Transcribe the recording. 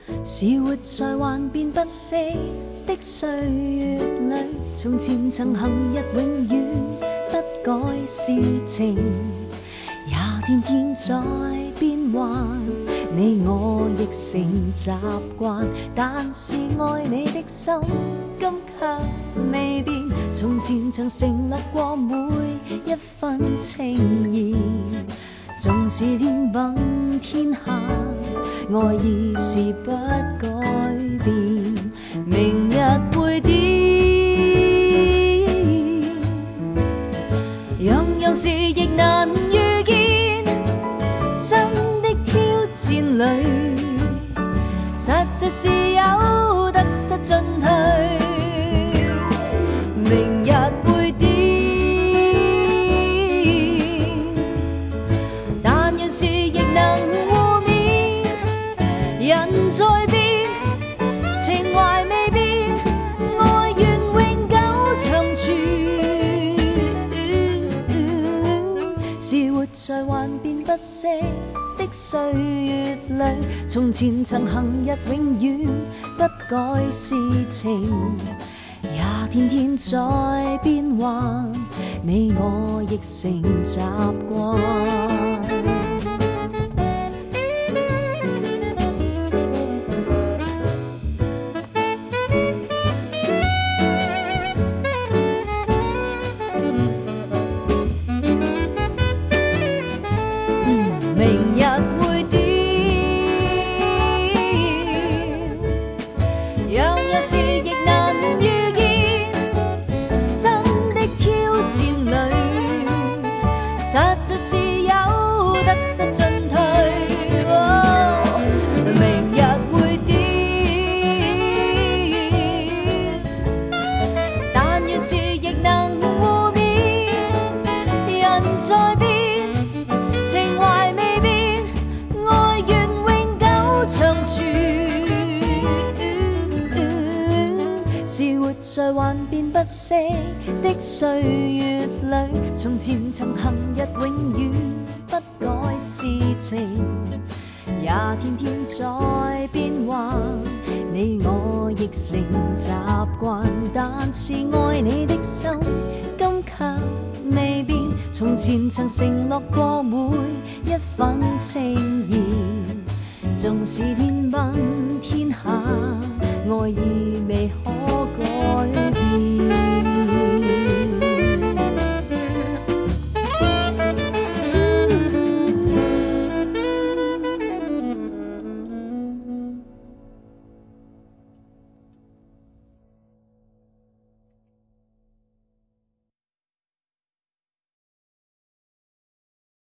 是活在幻变不息的岁月里。從前曾行日永遠不改事情，也天天在變幻。你我亦成習慣，但是愛你的心今卻未變。從前曾承諾過每一份情誼，縱使天崩天下，愛意是不改變。明日會點？樣樣事亦難預見，新的挑戰裏，實在是有得失進退。明日會點？但願事亦能互勉。人在變，情懷未變，愛願永久長存。是活在幻變不息的歲月裏，從前曾行日永遠不改事情，也天天在變幻，你我亦成習慣。明日會點？樣樣事亦難預見，新的挑戰裏，實在是有得失進退。明日會點？但願事亦能互勉。人在變，情懷未變，愛願永久長存。是活在幻變不息的歲月裏，從前曾行日永遠不改事情，也天天在變幻，你我亦成習慣。但是愛你的心今卻未變，從前曾承諾過每一份情誼，縱使天崩天下，愛意